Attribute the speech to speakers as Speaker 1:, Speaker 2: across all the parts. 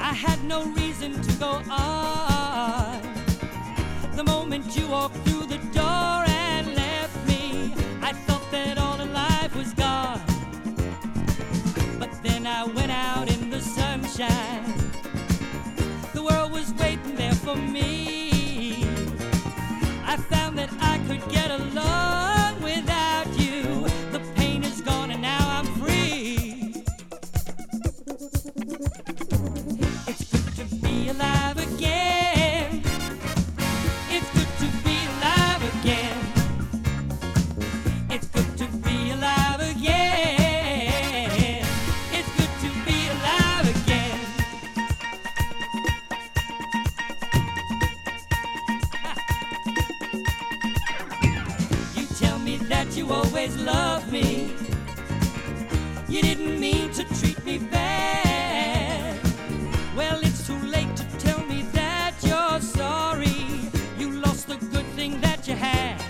Speaker 1: I had no reason to go on. The moment you walked through the door and left me, I thought that all in life was gone. But then I went out in the sunshine. The world was waiting there for me. I found that I could get along without you. The pain is gone and now I'm free. It's good to be alive again. It's good to be alive again. It's good to be alive again. It's good to be alive again. You tell me that you always loved me. You didn't mean to treat me bad. Well, it's too late to tell me that you're sorry. You lost the good thing that you had.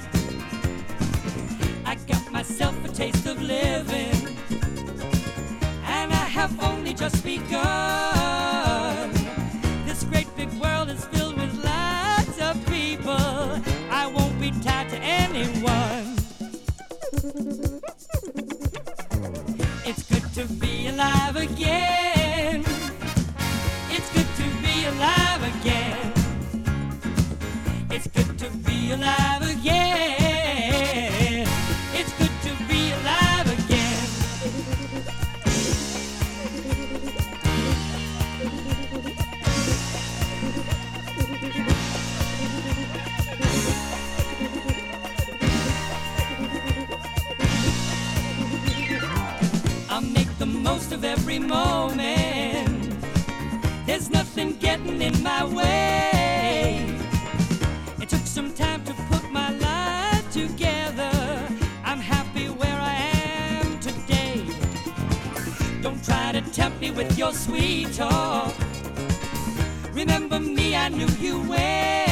Speaker 1: I got myself a taste of living, and I have only just begun. This great big world is filled with lots of people. I won't be tied to anyone. It's good to be alive again. It's good to be alive again. It's good to be alive again. It's good to be alive again. I'll make the most of every moment. There's nothing getting in my way. It took some time to put my life together. I'm happy where I am today. Don't try to tempt me with your sweet talk. Remember me, I knew you well.